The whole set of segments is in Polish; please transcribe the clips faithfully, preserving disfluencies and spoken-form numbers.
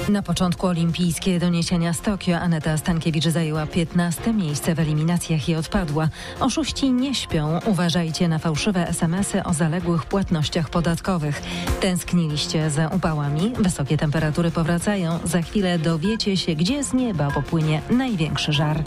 Na początku olimpijskie doniesienia z Tokio Aneta Stankiewicz zajęła piętnaste miejsce w eliminacjach i odpadła. Oszuści nie śpią. Uważajcie na fałszywe es em esy o zaległych płatnościach podatkowych. Tęskniliście za upałami? Wysokie temperatury powracają. Za chwilę dowiecie się, gdzie z nieba popłynie największy żar.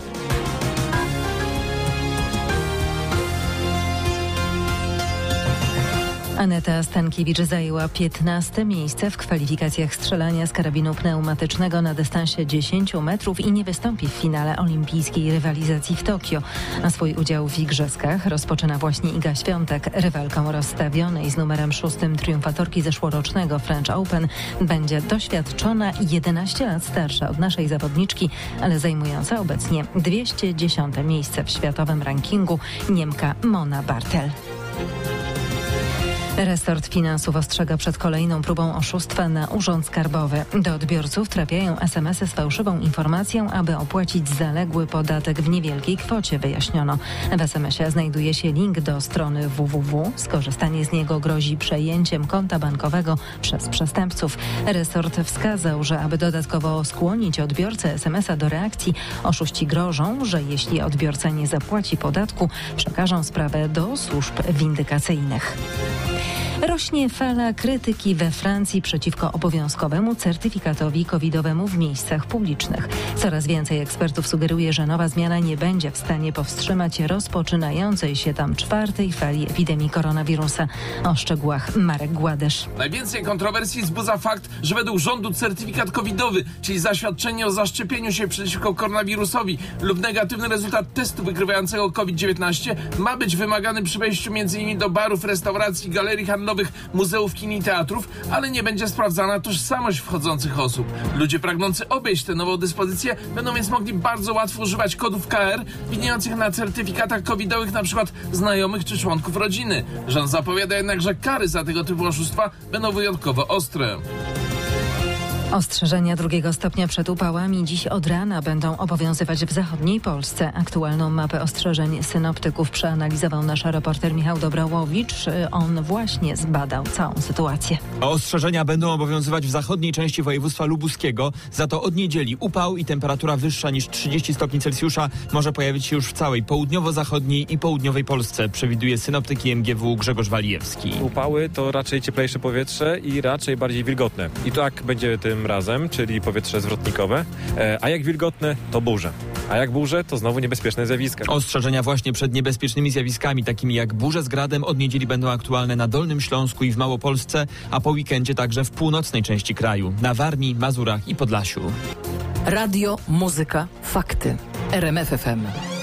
Aneta Stankiewicz zajęła piętnaste miejsce w kwalifikacjach strzelania z karabinu pneumatycznego na dystansie dziesięć metrów i nie wystąpi w finale olimpijskiej rywalizacji w Tokio. A swój udział w igrzyskach rozpoczyna właśnie Iga Świątek. Rywalką rozstawionej z numerem szóstym triumfatorki zeszłorocznego French Open będzie doświadczona i jedenaście lat starsza od naszej zawodniczki, ale zajmująca obecnie dwieście dziesiąte miejsce w światowym rankingu Niemka Mona Bartel. Resort Finansów ostrzega przed kolejną próbą oszustwa na Urząd Skarbowy. Do odbiorców trafiają es em esy z fałszywą informacją, aby opłacić zaległy podatek w niewielkiej kwocie, wyjaśniono. W es em esie znajduje się link do strony w w w. Skorzystanie z niego grozi przejęciem konta bankowego przez przestępców. Resort wskazał, że aby dodatkowo skłonić odbiorcę es em esa do reakcji, oszuści grożą, że jeśli odbiorca nie zapłaci podatku, przekażą sprawę do służb windykacyjnych. Rośnie fala krytyki we Francji przeciwko obowiązkowemu certyfikatowi covidowemu w miejscach publicznych. Coraz więcej ekspertów sugeruje, że nowa zmiana nie będzie w stanie powstrzymać rozpoczynającej się tam czwartej fali epidemii koronawirusa. O szczegółach Marek Gładysz. Najwięcej kontrowersji wzbudza fakt, że według rządu certyfikat covidowy, czyli zaświadczenie o zaszczepieniu się przeciwko koronawirusowi lub negatywny rezultat testu wykrywającego COVID dziewiętnaście ma być wymagany przy wejściu między innymi do barów, restauracji, galerii handlowych, muzeów, kin i teatrów, ale nie będzie sprawdzana tożsamość wchodzących osób. Ludzie pragnący obejść tę nową dyspozycję będą więc mogli bardzo łatwo używać kodów K R widniejących na certyfikatach covidowych, na przykład znajomych czy członków rodziny. Rząd zapowiada jednak, że kary za tego typu oszustwa będą wyjątkowo ostre. Ostrzeżenia drugiego stopnia przed upałami dziś od rana będą obowiązywać w zachodniej Polsce. Aktualną mapę ostrzeżeń synoptyków przeanalizował nasz reporter Michał Dobrałowicz. On właśnie zbadał całą sytuację. Ostrzeżenia będą obowiązywać w zachodniej części województwa lubuskiego. Za to od niedzieli upał i temperatura wyższa niż trzydzieści stopni Celsjusza może pojawić się już w całej południowo-zachodniej i południowej Polsce, przewiduje synoptyk i em gie wu Grzegorz Walijewski. Upały to raczej cieplejsze powietrze i raczej bardziej wilgotne. I tak będzie tym razem, czyli powietrze zwrotnikowe, a jak wilgotne, to burze. A jak burze, to znowu niebezpieczne zjawiska. Ostrzeżenia właśnie przed niebezpiecznymi zjawiskami, takimi jak burze z gradem, od niedzieli będą aktualne na Dolnym Śląsku i w Małopolsce, a po weekendzie także w północnej części kraju, na Warmii, Mazurach i Podlasiu. Radio, muzyka, fakty. R M F F M.